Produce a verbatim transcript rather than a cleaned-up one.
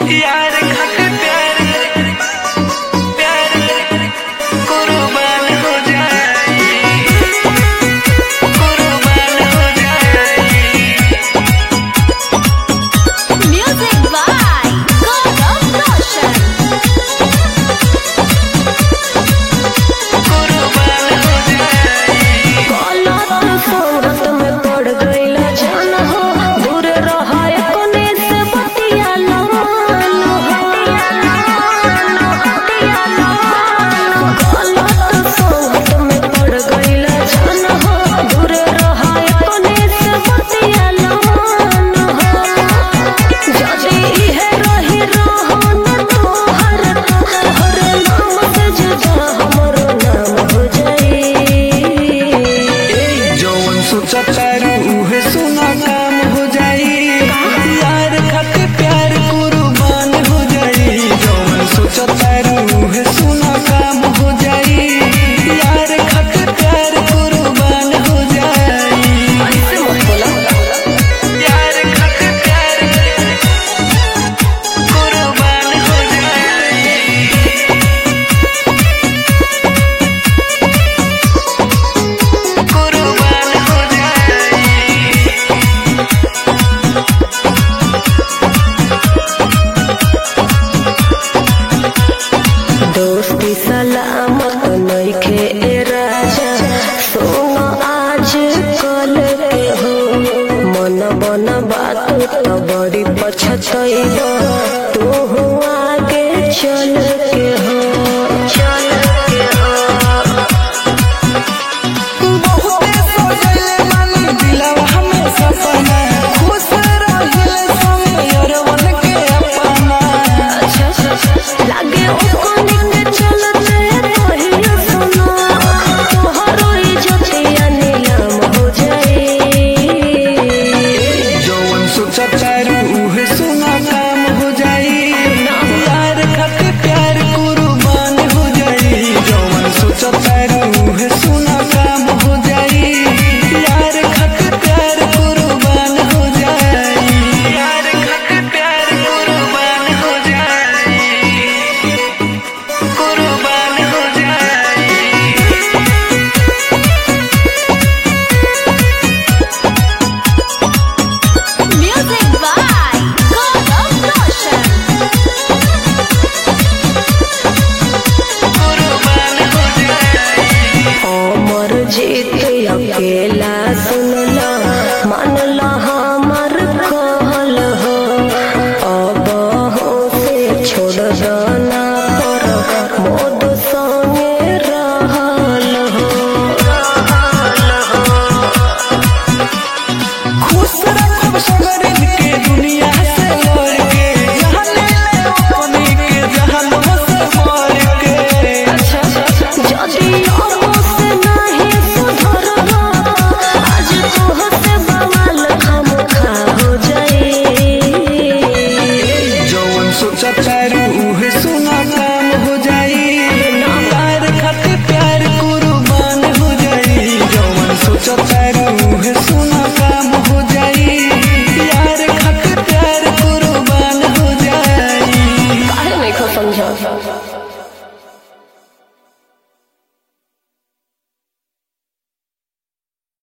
यार खातिर प्यार प्यार कुर्बान हो जाए, कुर्बान हो जाए। Music by Gaurav Roshan. कुर्बान हो जाए। गलत संगत में पड़ गइला जान हो, दूर रहाय कोने से बतिया लमान हो। गलत संगत में पड़ गइला जान हो, दूर रहाय कोने से बतिया लमान हो। जदी इहे रही रहन तोहर तोहर नाम से जुदा हमरो नाम हो जाई। जौन सोचतारू उहे सुना काम हो जाई, यार खातिर प्यार कुर्बान हो जाई। जौन सोचतारू उहे सुना काम हो जाई, यार खातिर प्यार कुर्बान हो जाई। ऐसे मत बोला। यार खातिर प्यार कुर्बान हो जाई। कुर्बान हो जाई। दोस्ती सलामत नइखे ए राजा, सुन आज कल के हो। मन बन बात तो बड़ी पछतइब, तू आगे चल के हो। चल के हो। बहुते सोचले मानी दिलवा हमें सपना, खुश रहिले संग यारवन के अपना। लागे ओकनी के चलते पहिया सुना, तोहरो इज्जतिया नीलाम हो जाई। जौन सोचतारू उहे सुना काम हो जाई, यार खातिर प्यार कुर्बान हो जाई। जौन सोचतारू उहे सुना काम हो जाई, यार खातिर प्यार कुर्बान हो जाई। यार खातिर प्यार कुर्बान हो जाई, कुर्बान हो जाई। Music by Gaurav Roshan. कुर्बान हो जाई। हमर जीत अकेला सुनला, मानला हमर कहल हो। अब हो से छोड़ दना पर मोद संगे रहल हो। खुश रखब सगरिन के दुनिया से लड़ के, जहाँ ले ले अपनी के जहां से मार के। जदी अब से नहीं सुधरबा, आज तोहसे बवाल खामखा हो जाई। जौन सोचतारू उहे सुना काम हो जाई, यार खातिर प्यार कुर्बान हो जाई। जौन सोचतारू उहे सुना